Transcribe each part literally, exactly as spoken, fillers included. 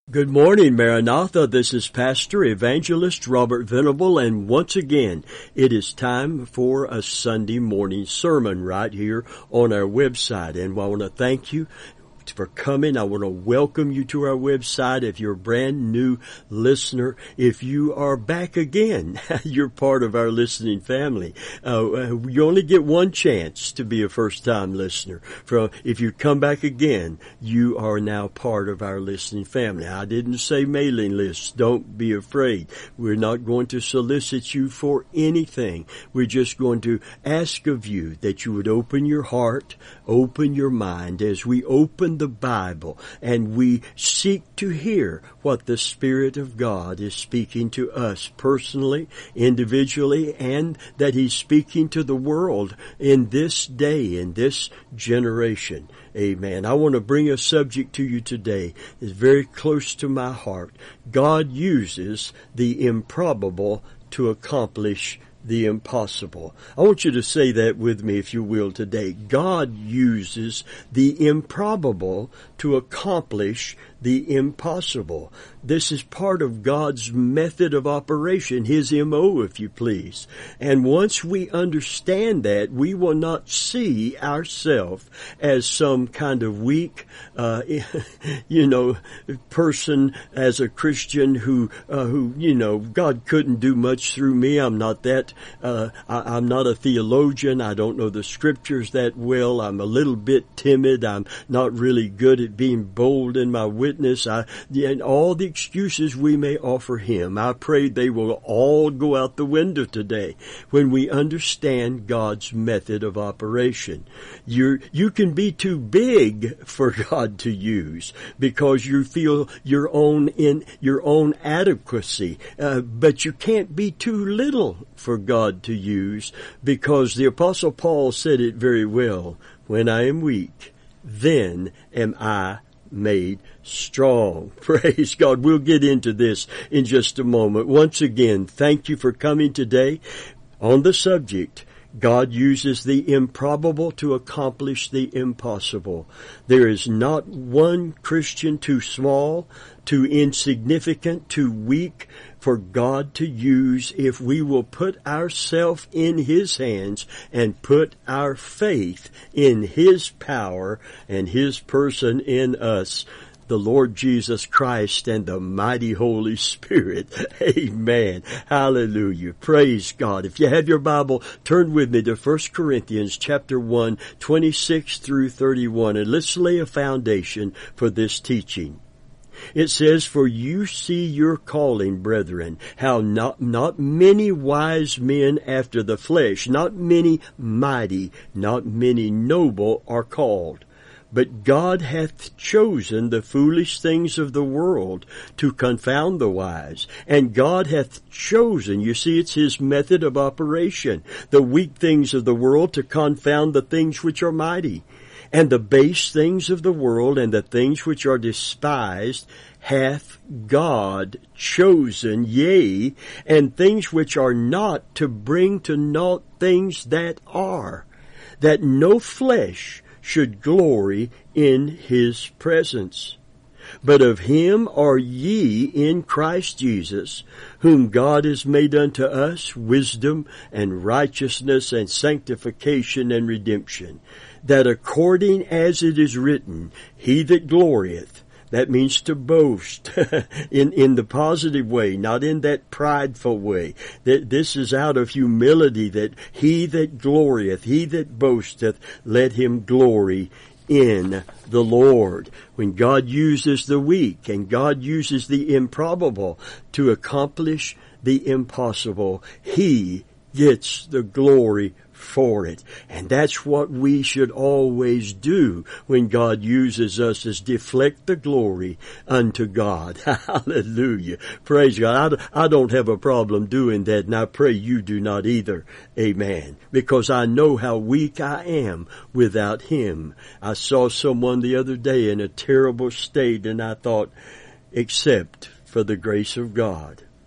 Good morning, Maranatha. This is Pastor Evangelist Robert Venable, and once again, it is time for a Sunday morning sermon right here on our website. And I want to thank you for coming. I want to welcome you to our website. If you're a brand new listener, if you are back again, you're part of our listening family. Uh, you only get one chance to be a first-time listener. From if you come back again, you are now part of our listening family. I didn't say mailing lists. Don't be afraid. We're not going to solicit you for anything. We're just going to ask of you that you would open your heart, open your mind as we open the Bible and we seek to hear what the Spirit of God is speaking to us personally, individually, and that He's speaking to the world in this day, in this generation. Amen. I want to bring a subject to you today that's very close to my heart. God uses the improbable to accomplish the impossible. I want you to say that with me, if you will, today. God uses the improbable to accomplish the impossible. This is part of God's method of operation, His M O, if you please. And once we understand that, we will not see ourselves as some kind of weak, uh, you know, person, as a Christian who, uh, who, you know, God couldn't do much through me. I'm not that, uh, I, I'm not a theologian. I don't know the scriptures that well. I'm a little bit timid. I'm not really good at being bold in my witness. I, and all the excuses we may offer Him, I pray they will all go out the window today when we understand God's method of operation. You're, you can be too big for God to use because you feel your own in your own adequacy, uh, but you can't be too little for God to use, because the Apostle Paul said it very well: when I am weak, then am I made strong. Praise God. We'll get into this in just a moment. Once again, thank you for coming today on the subject, God uses the improbable to accomplish the impossible. There is not one Christian too small, too insignificant, too weak for God to use if we will put ourselves in His hands and put our faith in His power and His person in us, the Lord Jesus Christ and the mighty Holy Spirit. Amen. Hallelujah. Praise God. If you have your Bible, turn with me to First Corinthians chapter one, twenty-six through thirty-one, and let's lay a foundation for this teaching. It says, "For you see your calling, brethren, how not, not many wise men after the flesh, not many mighty, not many noble are called. But God hath chosen the foolish things of the world to confound the wise. And God hath chosen," you see, it's His method of operation, "the weak things of the world to confound the things which are mighty. And the base things of the world and the things which are despised hath God chosen, yea, and things which are not, to bring to naught things that are, that no flesh should glory in His presence. But of Him are ye in Christ Jesus, whom God has made unto us wisdom and righteousness and sanctification and redemption, that according as it is written, He that glorieth," that means to boast in, in the positive way, not in that prideful way. That this is out of humility, that he that glorieth, he that boasteth, let him glory in the Lord. When God uses the weak and God uses the improbable to accomplish the impossible, He gets the glory for it. And that's what we should always do when God uses us, is deflect the glory unto God. Hallelujah. Praise God. I, I don't have a problem doing that, and I pray you do not either. Amen. Because I know how weak I am without Him. I saw someone the other day in a terrible state, and I thought, except for the grace of God,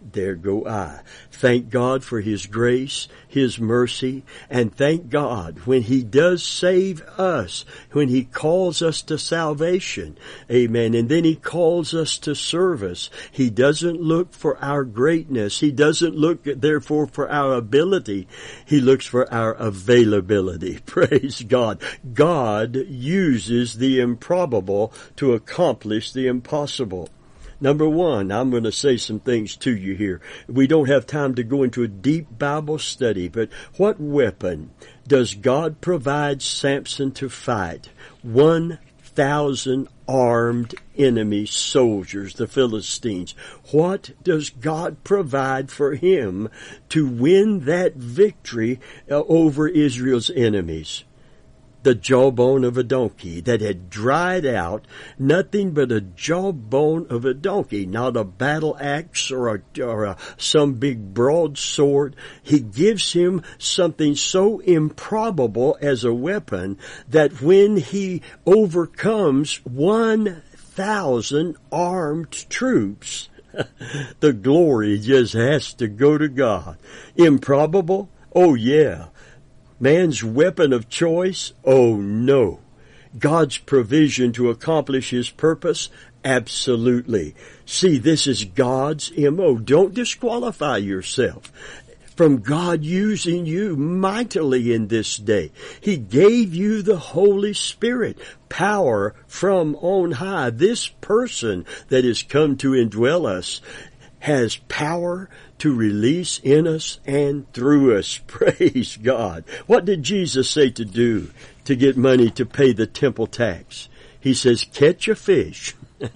there go I. Thank God for His grace, His mercy, and thank God when He does save us, when He calls us to salvation. Amen. And then He calls us to service. He doesn't look for our greatness. He doesn't look, therefore, for our ability. He looks for our availability. Praise God. God uses the improbable to accomplish the impossible. Number one, I'm going to say some things to you here. We don't have time to go into a deep Bible study, but what weapon does God provide Samson to fight? One thousand armed enemy soldiers, the Philistines. What does God provide for him to win that victory uh, over Israel's enemies? The jawbone of a donkey that had dried out, nothing but a jawbone of a donkey, not a battle axe or a, or a, some big broadsword. He gives him something so improbable as a weapon that when he overcomes one thousand armed troops, the glory just has to go to God. Improbable? Oh yeah. Man's weapon of choice? Oh no. God's provision to accomplish His purpose? Absolutely. See, this is God's M O. Don't disqualify yourself from God using you mightily in this day. He gave you the Holy Spirit, power from on high. This person that has come to indwell us has power to release in us and through us. Praise God. What did Jesus say to do to get money to pay the temple tax? He says, catch a fish.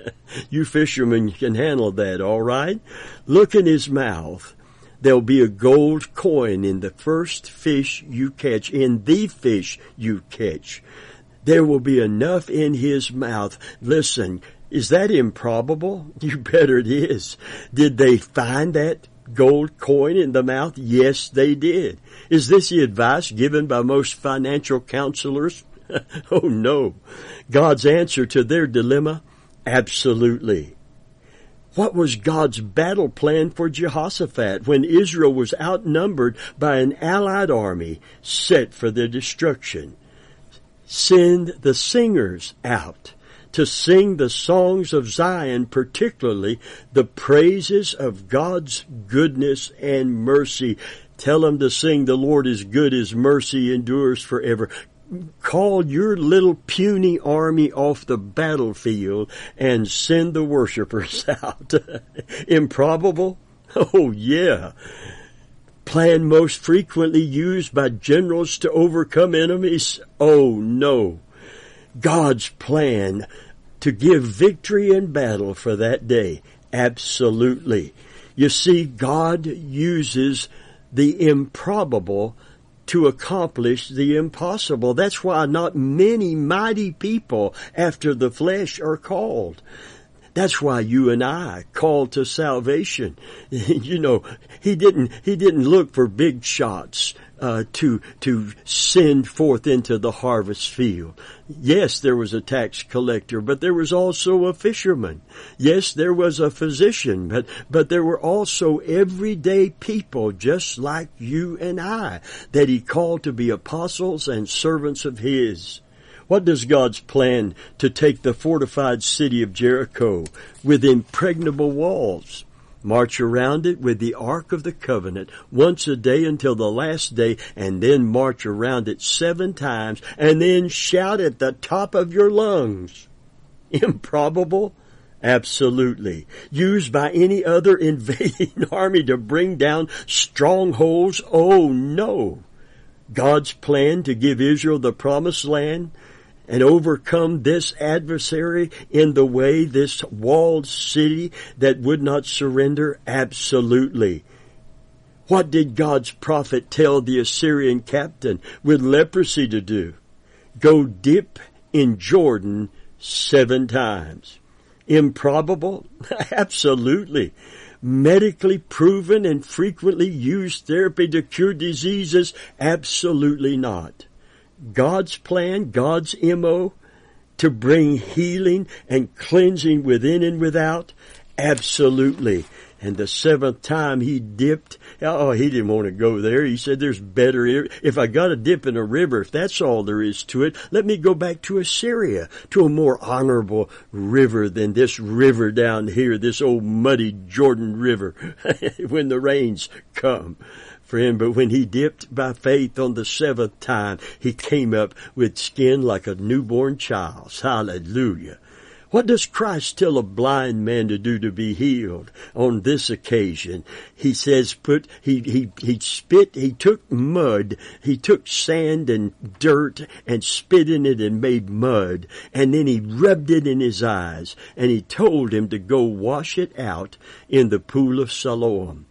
You fishermen can handle that, all right? Look in his mouth. There'll be a gold coin in the first fish you catch, in the fish you catch. There will be enough in his mouth. Listen, is that improbable? You better it is. Did they find that gold coin in the mouth? Yes, they did. Is this the advice given by most financial counselors? Oh no. God's answer to their dilemma? Absolutely. What was God's battle plan for Jehoshaphat when Israel was outnumbered by an allied army set for their destruction? Send the singers out to sing the songs of Zion, particularly the praises of God's goodness and mercy. Tell them to sing, the Lord is good, His mercy endures forever. Call your little puny army off the battlefield and send the worshipers out. Improbable? Oh yeah. Plan most frequently used by generals to overcome enemies? Oh no. God's plan to give victory in battle for that day? Absolutely. You see, God uses the improbable to accomplish the impossible. That's why not many mighty people after the flesh are called. That's why you and I called to salvation. You know, he didn't, he didn't look for big shots, uh, to, to send forth into the harvest field. Yes, there was a tax collector, but there was also a fisherman. Yes, there was a physician, but, but there were also everyday people just like you and I that he called to be apostles and servants of his. What does God's plan to take the fortified city of Jericho with impregnable walls? March around it with the Ark of the Covenant once a day until the last day, and then march around it seven times, and then shout at the top of your lungs. Improbable? Absolutely. Used by any other invading army to bring down strongholds? Oh no. God's plan to give Israel the promised land and overcome this adversary in the way, this walled city that would not surrender? Absolutely. What did God's prophet tell the Assyrian captain with leprosy to do? Go dip in Jordan seven times. Improbable? Absolutely. Medically proven and frequently used therapy to cure diseases? Absolutely not. God's plan, God's M O, to bring healing and cleansing within and without? Absolutely. And the seventh time he dipped, oh, he didn't want to go there. He said, there's better, if I got to dip in a river, if that's all there is to it, let me go back to Assyria, to a more honorable river than this river down here, this old muddy Jordan River, when the rains come. Friend, but when he dipped by faith on the seventh time, he came up with skin like a newborn child's. Hallelujah. What does Christ tell a blind man to do to be healed on this occasion? He says, put, he, he, he spit, he took mud, he took sand and dirt and spit in it and made mud, and then he rubbed it in his eyes, and he told him to go wash it out in the pool of Siloam.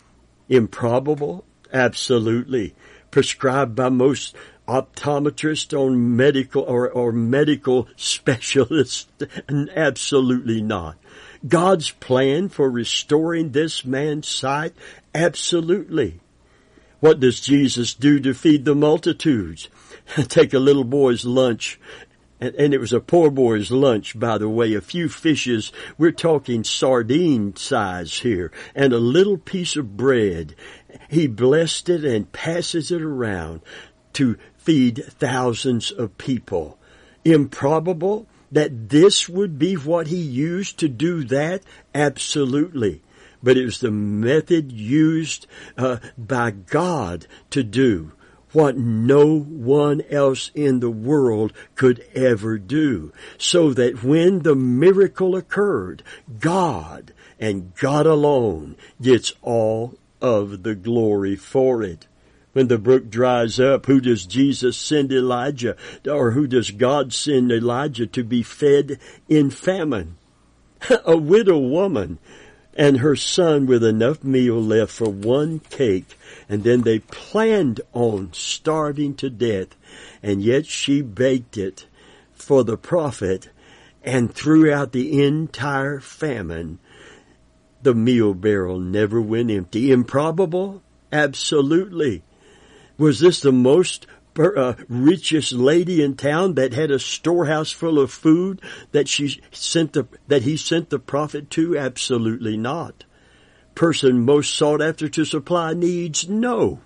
Improbable? Absolutely. Prescribed by most optometrists on medical or, or medical specialists? Absolutely not. God's plan for restoring this man's sight? Absolutely. What does Jesus do to feed the multitudes? Take a little boy's lunch. And, and it was a poor boy's lunch, by the way, a few fishes. We're talking sardine size here, and a little piece of bread. He blessed it and passes it around to feed thousands of people. Improbable that this would be what he used to do that? Absolutely. But it was the method used uh, by God to do what no one else in the world could ever do. So that when the miracle occurred, God and God alone gets all of the glory for it. When the brook dries up, who does Jesus send Elijah, or who does God send Elijah to be fed in famine? A widow woman and her son with enough meal left for one cake, and then they planned on starving to death, and yet she baked it for the prophet, and throughout the entire famine, the meal barrel never went empty. Improbable? Absolutely. Was this the most uh, richest lady in town that had a storehouse full of food that she sent the, that he sent the prophet to? Absolutely not. Person most sought after to supply needs? No.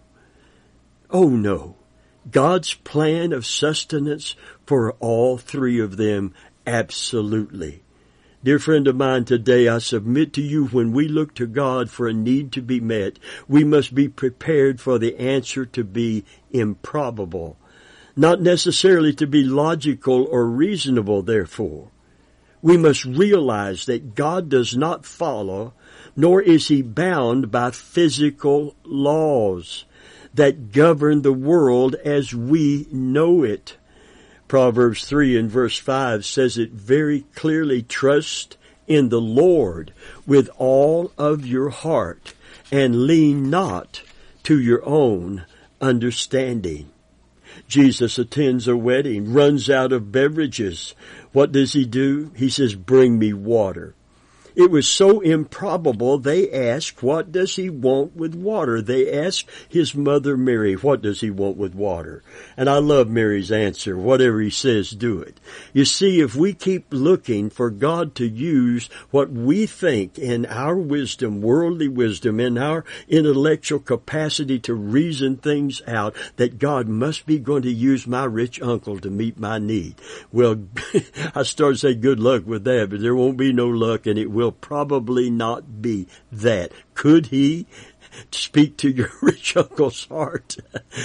Oh no. God's plan of sustenance for all three of them? Absolutely. Dear friend of mine, today I submit to you, when we look to God for a need to be met, we must be prepared for the answer to be improbable. Not necessarily to be logical or reasonable, therefore. We must realize that God does not follow, nor is he bound by physical laws that govern the world as we know it. Proverbs three and verse five says it very clearly. Trust in the Lord with all of your heart and lean not to your own understanding. Jesus attends a wedding, runs out of beverages. What does he do? He says, bring me water. It was so improbable, they asked, what does he want with water? They asked his mother Mary, what does he want with water? And I love Mary's answer, whatever he says, do it. You see, if we keep looking for God to use what we think in our wisdom, worldly wisdom, in our intellectual capacity to reason things out, that God must be going to use my rich uncle to meet my need. Well, I start to say good luck with that, but there won't be no luck, and it will probably not be that. Could he speak to your rich uncle's heart?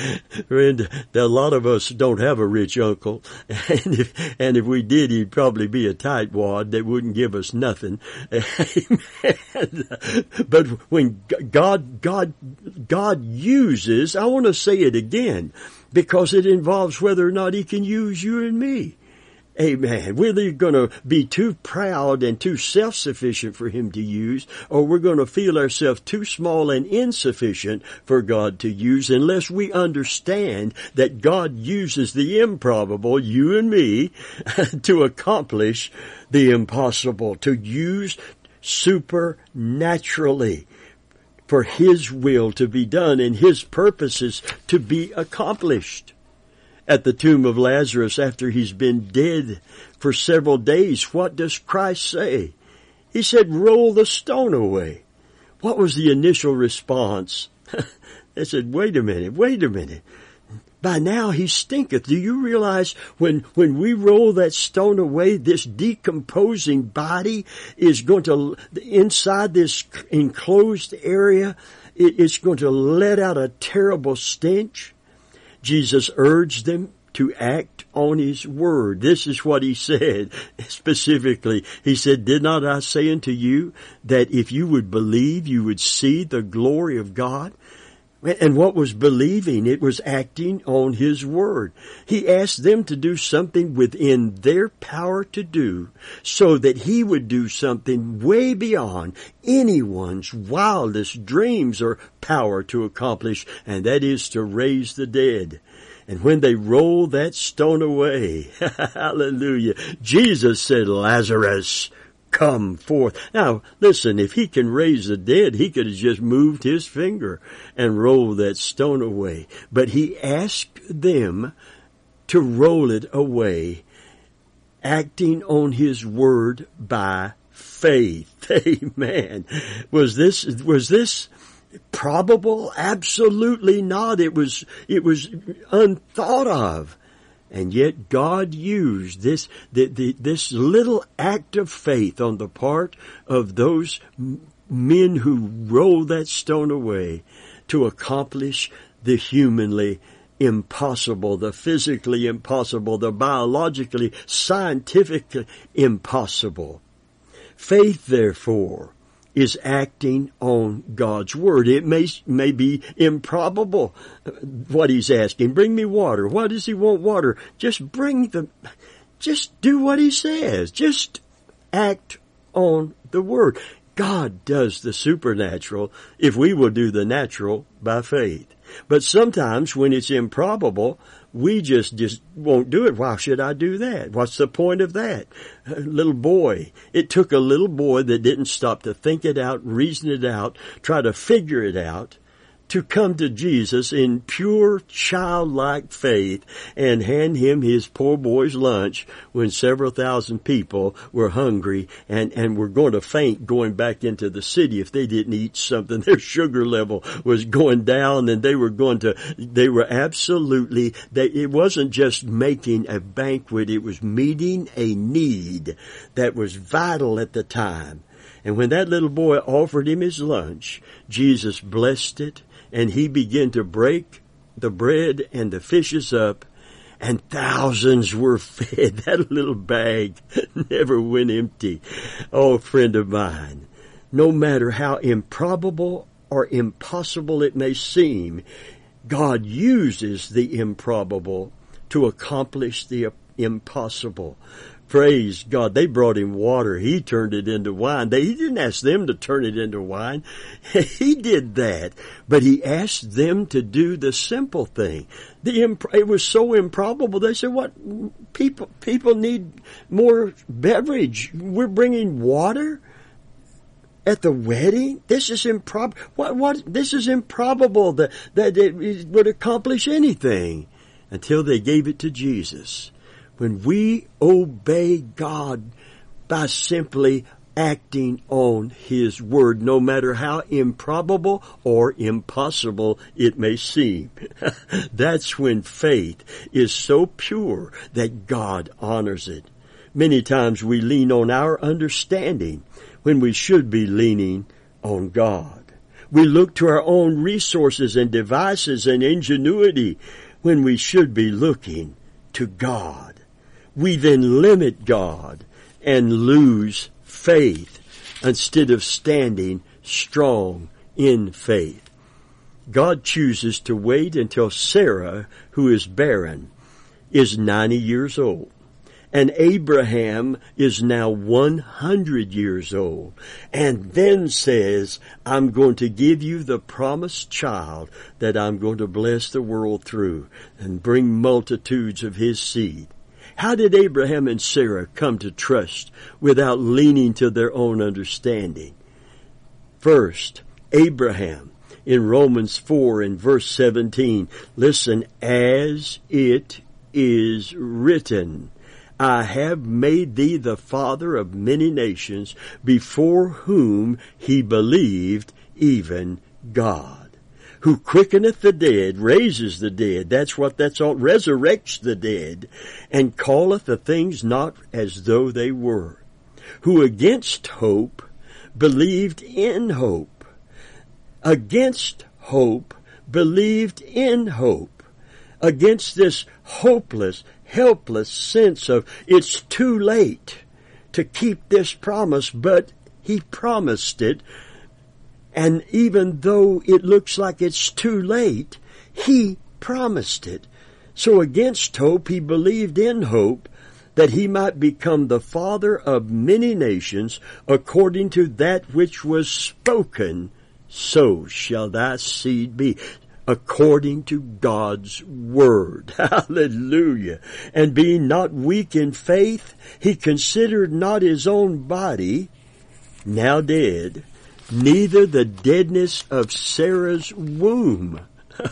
And a lot of us don't have a rich uncle, and if, and if we did, he'd probably be a tightwad that wouldn't give us nothing. Amen. But when God, God, God uses, I want to say it again, because it involves whether or not he can use you and me. Amen. We're either going to be too proud and too self-sufficient for him to use, or we're going to feel ourselves too small and insufficient for God to use, unless we understand that God uses the improbable, you and me, to accomplish the impossible, to use supernaturally for his will to be done and his purposes to be accomplished. At the tomb of Lazarus, after he's been dead for several days, what does Christ say? He said, roll the stone away. what was the initial response? They said, wait a minute, wait a minute. By now he stinketh. Do you realize when, when we roll that stone away, this decomposing body is going to, inside this enclosed area, it, it's going to let out a terrible stench? Jesus urged them to act on his word. This is what he said specifically. He said, did not I say unto you that if you would believe, you would see the glory of God? And what was believing? It was acting on his word. He asked them to do something within their power to do so that he would do something way beyond anyone's wildest dreams or power to accomplish, and that is to raise the dead. And when they rolled that stone away, hallelujah, Jesus said, Lazarus, come forth. Now, listen, if he can raise the dead, he could have just moved his finger and rolled that stone away. But he asked them to roll it away, acting on his word by faith. Amen. Was this, was this probable? Absolutely not. It was, it was unthought of. And yet God used this, the, the, this little act of faith on the part of those men who rolled that stone away to accomplish the humanly impossible, the physically impossible, the biologically, scientifically impossible. Faith, therefore, is acting on God's word. It may, may be improbable what he's asking. Bring me water. Why does he want water? Just bring the, just do what he says. Just act on the word. God does the supernatural if we will do the natural by faith. But sometimes when it's improbable, we just, just won't do it. Why should I do that? What's the point of that? A little boy. It took a little boy that didn't stop to think it out, reason it out, try to figure it out, to come to Jesus in pure childlike faith and hand him his poor boy's lunch when several thousand people were hungry and, and were going to faint going back into the city if they didn't eat something. Their sugar level was going down and they were going to, they were absolutely, they, it wasn't just making a banquet, it was meeting a need that was vital at the time. And when that little boy offered him his lunch, Jesus blessed it, and he began to break the bread and the fishes up, and thousands were fed. That little bag never went empty. Oh, friend of mine, no matter how improbable or impossible it may seem, God uses the improbable to accomplish the impossible. Praise God. They brought him water. He turned it into wine. They, he didn't ask them to turn it into wine. He did that. But he asked them to do the simple thing. The imp- it was so improbable. They said, what? People, people need more beverage. We're bringing water at the wedding? This is improbable. What, what? This is improbable that, that it would accomplish anything until they gave it to Jesus. When we obey God by simply acting on his word, no matter how improbable or impossible it may seem, that's when faith is so pure that God honors it. Many times we lean on our understanding when we should be leaning on God. We look to our own resources and devices and ingenuity when we should be looking to God. We then limit God and lose faith instead of standing strong in faith. God chooses to wait until Sarah, who is barren, is ninety years old. And Abraham is now one hundred years old. And then says, I'm going to give you the promised child that I'm going to bless the world through and bring multitudes of his seed. How did Abraham and Sarah come to trust without leaning to their own understanding? First, Abraham, in Romans four and verse seventeen, listen, as it is written, I have made thee the father of many nations, before whom he believed even God, who quickeneth the dead, raises the dead, that's what that's all, resurrects the dead, and calleth the things not as though they were, who against hope believed in hope, against hope believed in hope, against this hopeless, helpless sense of it's too late to keep this promise, but he promised it. And even though it looks like it's too late, he promised it. So against hope, he believed in hope, that he might become the father of many nations, according to that which was spoken, so shall thy seed be. According to God's word. Hallelujah. And being not weak in faith, he considered not his own body, now dead, neither the deadness of Sarah's womb.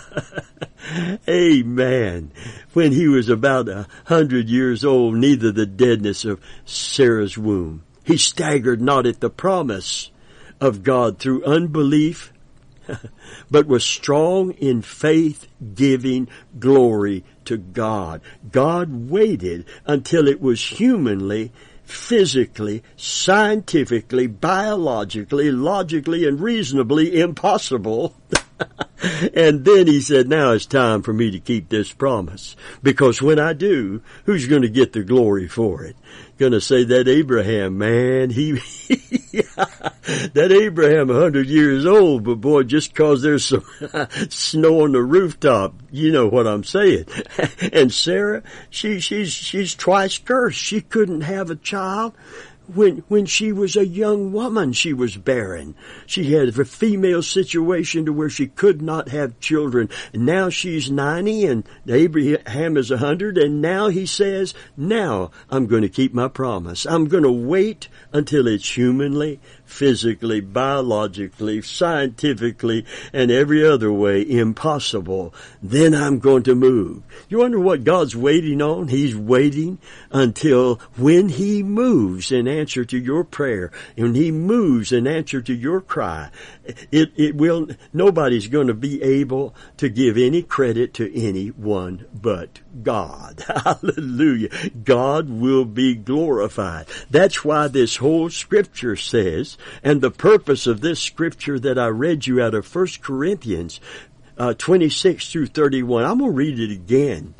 Amen. When he was about a hundred years old, neither the deadness of Sarah's womb. He staggered not at the promise of God through unbelief, but was strong in faith, giving glory to God. God waited until it was humanly, physically, scientifically, biologically, logically, and reasonably impossible. And then he said, now it's time for me to keep this promise. Because when I do, who's going to get the glory for it? Going to say that Abraham, man, he, that Abraham a hundred years old, but boy, just cause there's some snow on the rooftop, you know what I'm saying. And Sarah, she, she's, she's twice cursed. She couldn't have a child. When, when she was a young woman, she was barren. She had a female situation to where she could not have children. And now she's ninety and Abraham is a hundred, and now he says, now I'm going to keep my promise. I'm going to wait until it's humanly, physically, biologically, scientifically, and every other way impossible. Then I'm going to move. You wonder what God's waiting on? He's waiting until when he moves in answer to your prayer, and he moves in answer to your cry, it, it will, nobody's going to be able to give any credit to anyone but God. Hallelujah. God will be glorified. That's why this whole scripture says, and the purpose of this scripture that I read you out of First Corinthians uh, twenty-six through thirty-one, I'm going to read it again.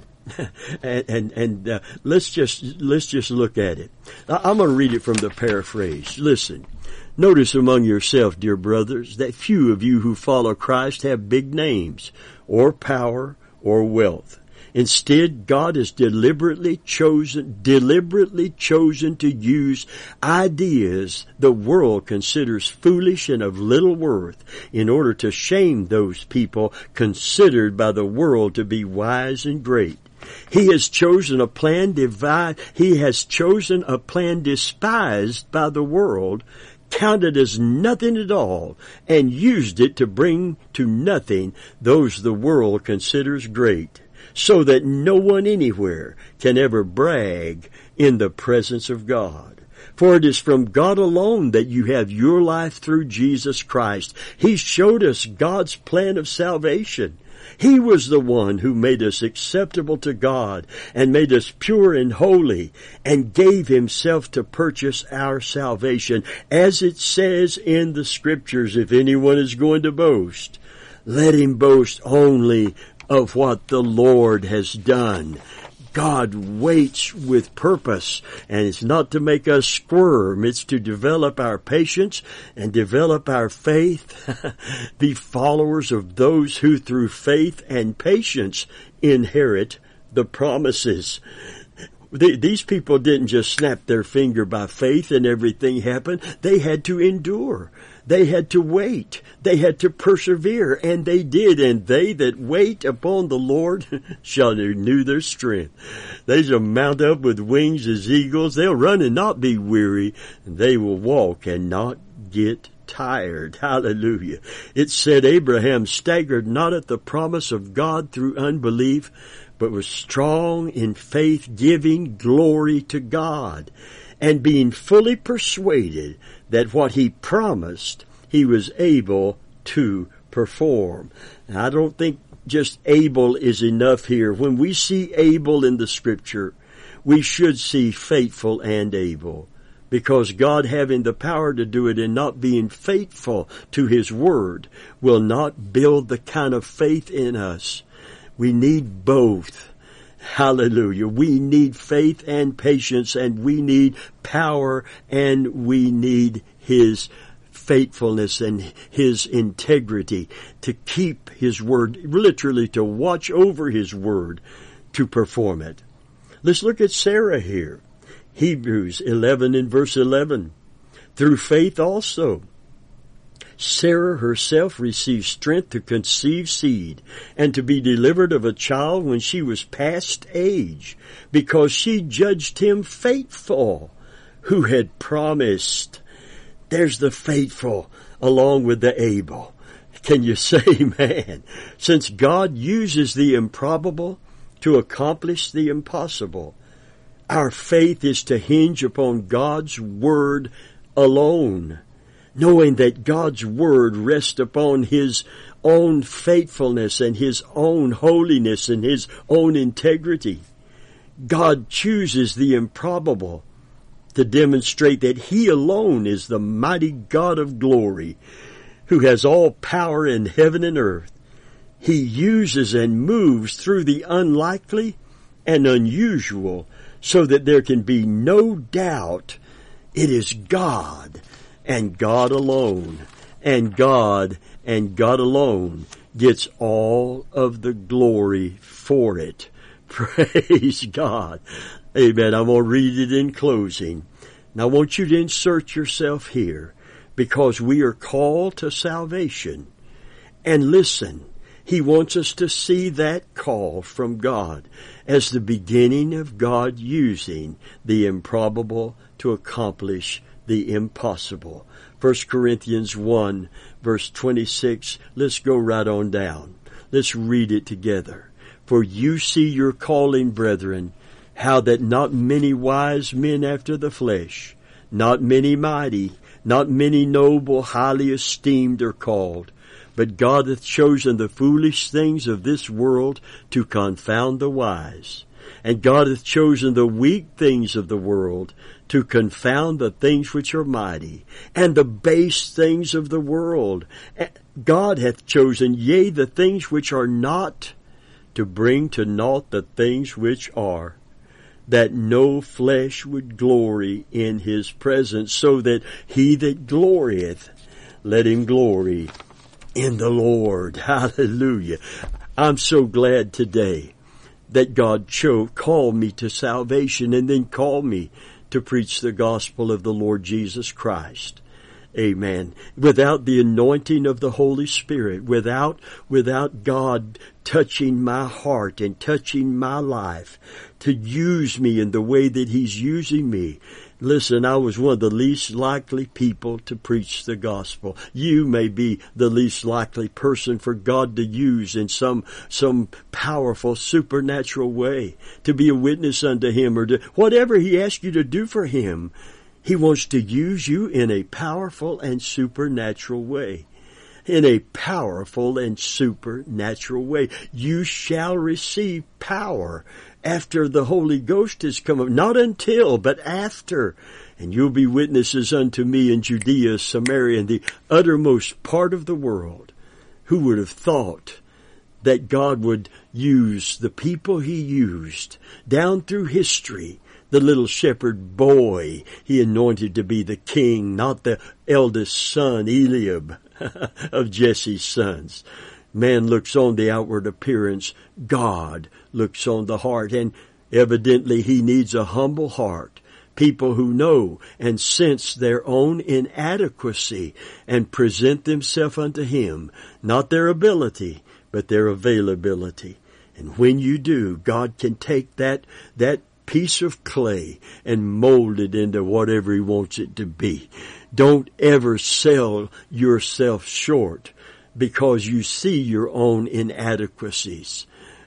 and and, and uh, let's just let's just look at it. I'm going to read it from the paraphrase. Listen. Notice among yourself, dear brothers, that few of you who follow Christ have big names, or power, or wealth. Instead, God has deliberately chosen, deliberately chosen to use ideas the world considers foolish and of little worth in order to shame those people considered by the world to be wise and great. He has chosen a plan divide, he has chosen a plan despised by the world, counted as nothing at all, and used it to bring to nothing those the world considers great, so that no one anywhere can ever brag in the presence of God. For it is from God alone that you have your life through Jesus Christ. He showed us God's plan of salvation. He was the one who made us acceptable to God and made us pure and holy and gave himself to purchase our salvation. As it says in the scriptures, if anyone is going to boast, let him boast only of what the Lord has done. God waits with purpose, and it's not to make us squirm. It's to develop our patience and develop our faith, be followers of those who through faith and patience inherit the promises. These people didn't just snap their finger by faith and everything happened. They had to endure. They had to wait. They had to persevere, and they did. And they that wait upon the Lord shall renew their strength. They shall mount up with wings as eagles. They'll run and not be weary. And they will walk and not get tired. Hallelujah. It said Abraham staggered not at the promise of God through unbelief, but was strong in faith, giving glory to God, and being fully persuaded that what he promised he was able to perform. Now, I don't think just able is enough here. When we see able in the Scripture, we should see faithful and able. Because God having the power to do it and not being faithful to His Word will not build the kind of faith in us. We need both. Hallelujah. We need faith and patience, and we need power, and we need His faithfulness and His integrity to keep His Word, literally to watch over His Word to perform it. Let's look at Sarah here. Hebrews eleven and verse eleven. Through faith also, Sarah herself received strength to conceive seed and to be delivered of a child when she was past age, because she judged him faithful who had promised. There's the faithful along with the able. Can you say amen? Since God uses the improbable to accomplish the impossible, our faith is to hinge upon God's Word alone, knowing that God's Word rests upon His own faithfulness and His own holiness and His own integrity. God chooses the improbable to demonstrate that He alone is the mighty God of glory, who has all power in heaven and earth. He uses and moves through the unlikely and unusual, so that there can be no doubt it is God and God alone, and God and God alone gets all of the glory for it. Praise God. Amen. I'm going to read it in closing. Now I want you to insert yourself here, because we are called to salvation. And listen, He wants us to see that call from God as the beginning of God using the improbable to accomplish the impossible. First Corinthians one, verse twenty-six. Let's go right on down. Let's read it together. For you see your calling, brethren, how that not many wise men after the flesh, not many mighty, not many noble, highly esteemed are called. But God hath chosen the foolish things of this world to confound the wise. And God hath chosen the weak things of the world to confound the things which are mighty, and the base things of the world. God hath chosen, yea, the things which are not, to bring to naught the things which are, that no flesh would glory in His presence, so that he that glorieth, let him glory in the Lord. Hallelujah. I'm so glad today that God chose, called me to salvation, and then called me to preach the gospel of the Lord Jesus Christ. Amen. Without the anointing of the Holy Spirit, without, without God touching my heart and touching my life to use me in the way that He's using me, listen, I was one of the least likely people to preach the gospel. You may be the least likely person for God to use in some, some powerful supernatural way to be a witness unto Him, or to whatever He asks you to do for Him. He wants to use you in a powerful and supernatural way. In a powerful and supernatural way. You shall receive power after the Holy Ghost has come up. Not until, but after. And you'll be witnesses unto me in Judea, Samaria, and the uttermost part of the world. Who would have thought that God would use the people He used down through history? The little shepherd boy He anointed to be the king, not the eldest son, Eliab, of Jesse's sons. Man looks on the outward appearance. God looks on the heart. And evidently He needs a humble heart. People who know and sense their own inadequacy and present themselves unto Him. Not their ability, but their availability. And when you do, God can take that, that piece of clay and mold it into whatever He wants it to be. Don't ever sell yourself short because you see your own inadequacies.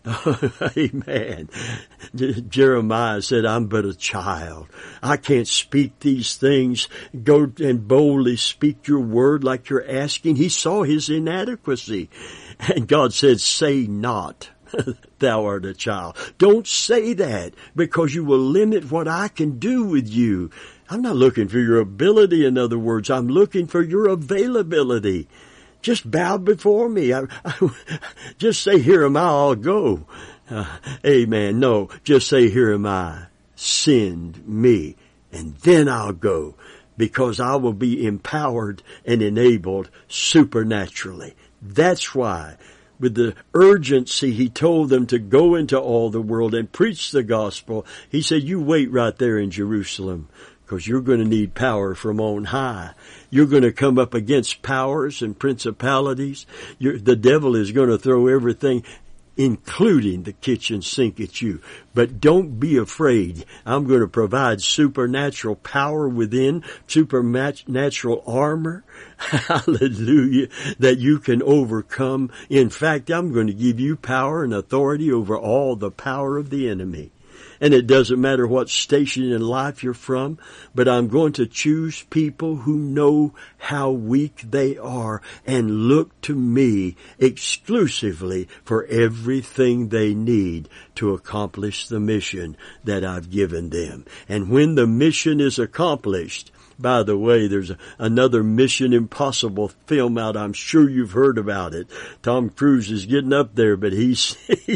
Amen. Jeremiah said, I'm but a child. I can't speak these things. Go and boldly speak your word like you're asking. He saw his inadequacy. And God said, say not, thou art a child. Don't say that, because you will limit what I can do with you. I'm not looking for your ability, in other words. I'm looking for your availability. Just bow before me. I, I, just say, here am I, I'll go. Uh, amen. No, just say, here am I. Send me, and then I'll go, because I will be empowered and enabled supernaturally. That's why, with the urgency he told them to go into all the world and preach the gospel, he said, you wait right there in Jerusalem, because you're going to need power from on high. You're going to come up against powers and principalities. You're, the devil is going to throw everything, including the kitchen sink, at you. But don't be afraid. I'm going to provide supernatural power within, supernatural armor, hallelujah, that you can overcome. In fact, I'm going to give you power and authority over all the power of the enemy. And it doesn't matter what station in life you're from, but I'm going to choose people who know how weak they are and look to me exclusively for everything they need to accomplish the mission that I've given them. And when the mission is accomplished, by the way, there's a, another Mission Impossible film out. I'm sure you've heard about it. Tom Cruise is getting up there, but he's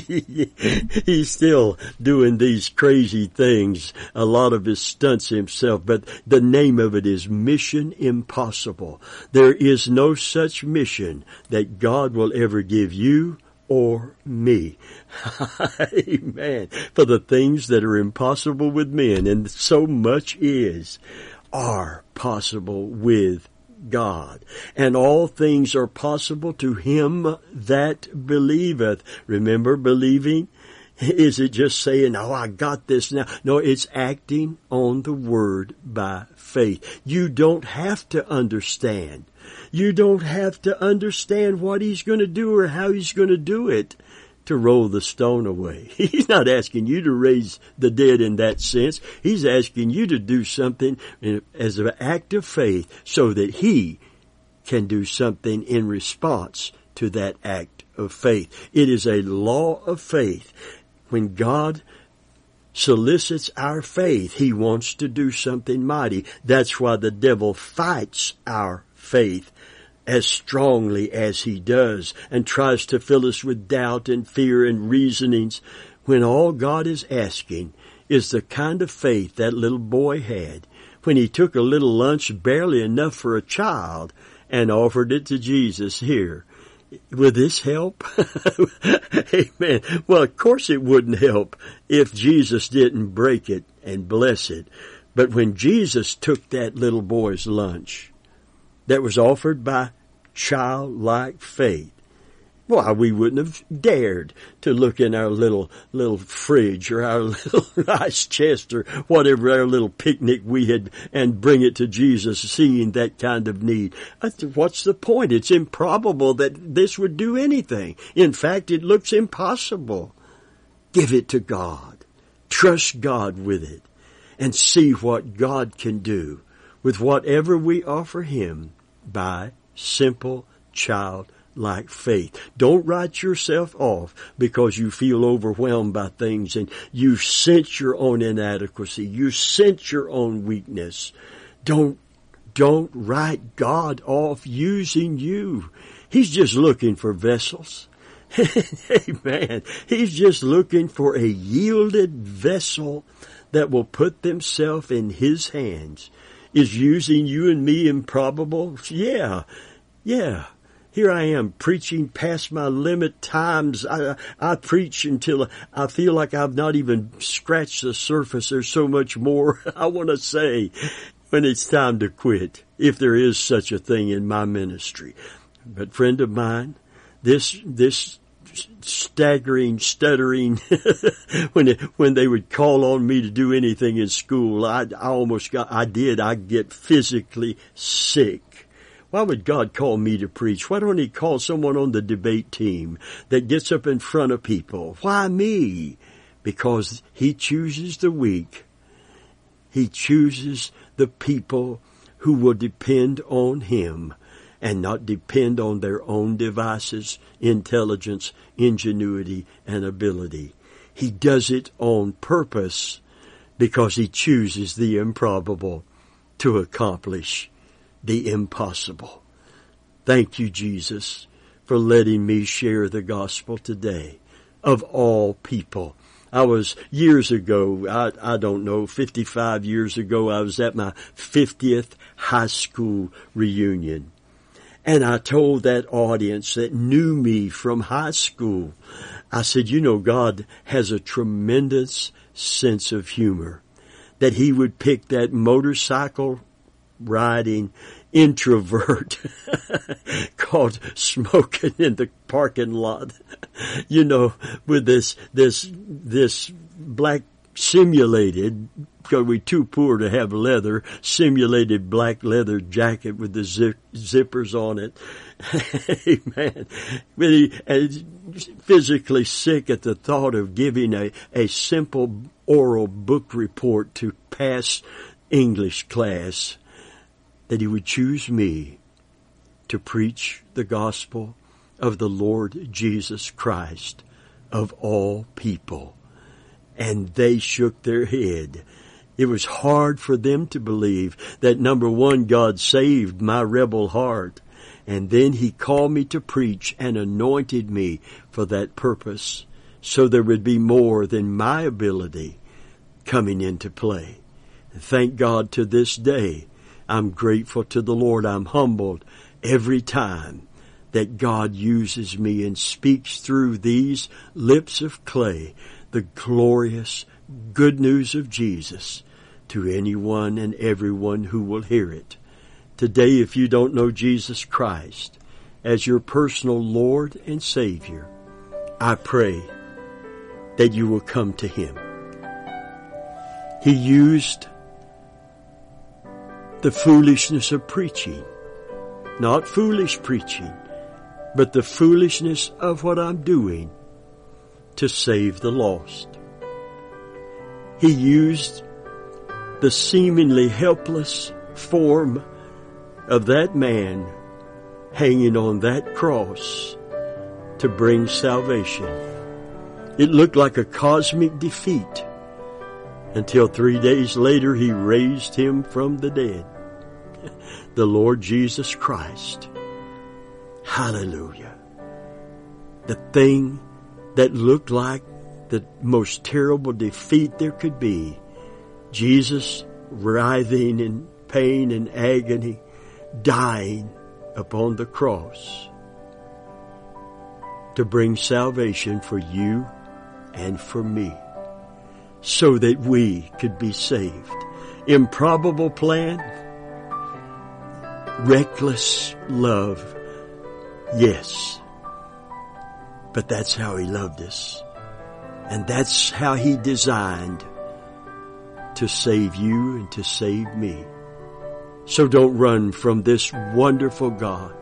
he's still doing these crazy things, a lot of his stunts himself. But the name of it is Mission Impossible. There is no such mission that God will ever give you or me. Amen. For the things that are impossible with men, and so much is, are possible with God. And all things are possible to him that believeth. Remember, believing? Is it just saying, oh, I got this now? No, it's acting on the word by faith. You don't have to understand. You don't have to understand what he's going to do or how he's going to do it to roll the stone away. He's not asking you to raise the dead in that sense. He's asking you to do something as an act of faith so that he can do something in response to that act of faith. It is a law of faith. When God solicits our faith, he wants to do something mighty. That's why the devil fights our faith as strongly as he does, and tries to fill us with doubt and fear and reasonings, when all God is asking is the kind of faith that little boy had when he took a little lunch, barely enough for a child, and offered it to Jesus. Here, will this help? Amen. Well, of course it wouldn't help if Jesus didn't break it and bless it. But when Jesus took that little boy's lunch, that was offered by childlike faith, why, we wouldn't have dared to look in our little little fridge or our little ice chest or whatever, our little picnic we had, and bring it to Jesus, seeing that kind of need. What's the point? It's improbable that this would do anything. In fact, it looks impossible. Give it to God. Trust God with it, and see what God can do with whatever we offer him by simple childlike faith. Don't write yourself off because you feel overwhelmed by things and you sense your own inadequacy. You sense your own weakness. Don't, don't write God off using you. He's just looking for vessels. Amen. He's just looking for a yielded vessel that will put themselves in his hands. Is using you and me improbable? Yeah, yeah. Here I am preaching past my limit times. I, I preach until I feel like I've not even scratched the surface. There's so much more I want to say when it's time to quit, if there is such a thing in my ministry. But friend of mine, this, this staggering, stuttering, when it, when they would call on me to do anything in school, I, I almost got, I did, I get physically sick. Why would God call me to preach? Why don't He call someone on the debate team that gets up in front of people? Why me? Because He chooses the weak. He chooses the people who will depend on Him and not depend on their own devices, intelligence, ingenuity, and ability. He does it on purpose because He chooses the improbable to accomplish the impossible. Thank you, Jesus, for letting me share the gospel today of all people. I was years ago, I, I don't know, fifty-five years ago, I was at my fiftieth high school reunion. And I told that audience that knew me from high school, I said, you know, God has a tremendous sense of humor, that He would pick that motorcycle riding introvert called smoking in the parking lot, you know, with this, this, this black simulated, because we're too poor to have leather, simulated black leather jacket with the zip, zippers on it. Amen. Really, physically sick at the thought of giving a, a simple oral book report to pass English class, that He would choose me to preach the gospel of the Lord Jesus Christ of all people. And they shook their head. It was hard for them to believe that, number one, God saved my rebel heart. And then He called me to preach and anointed me for that purpose, so there would be more than my ability coming into play. And thank God, to this day, I'm grateful to the Lord. I'm humbled every time that God uses me and speaks through these lips of clay the glorious good news of Jesus to anyone and everyone who will hear it. Today, if you don't know Jesus Christ as your personal Lord and Savior, I pray that you will come to Him. He used the foolishness of preaching, not foolish preaching, but the foolishness of what I'm doing to save the lost. He used the seemingly helpless form of that man hanging on that cross to bring salvation. It looked like a cosmic defeat until three days later He raised Him from the dead. The Lord Jesus Christ. Hallelujah. The thing that looked like the most terrible defeat there could be, Jesus writhing in pain and agony, dying upon the cross to bring salvation for you and for me, so that we could be saved. Improbable plan, reckless love, yes. But that's how He loved us. And that's how He designed to save you and to save me. So don't run from this wonderful God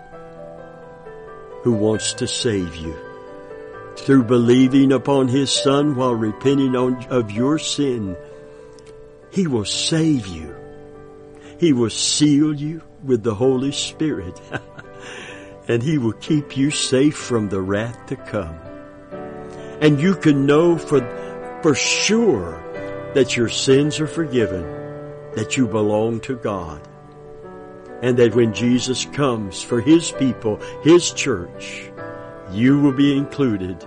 who wants to save you. Through believing upon His Son while repenting on, of your sin, He will save you. He will seal you with the Holy Spirit. And He will keep you safe from the wrath to come. And you can know for, for sure that your sins are forgiven, that you belong to God, and that when Jesus comes for His people, His church, you will be included.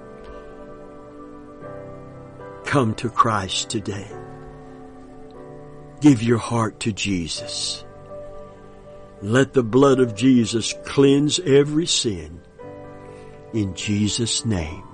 Come to Christ today. Give your heart to Jesus. Let the blood of Jesus cleanse every sin. In Jesus' name.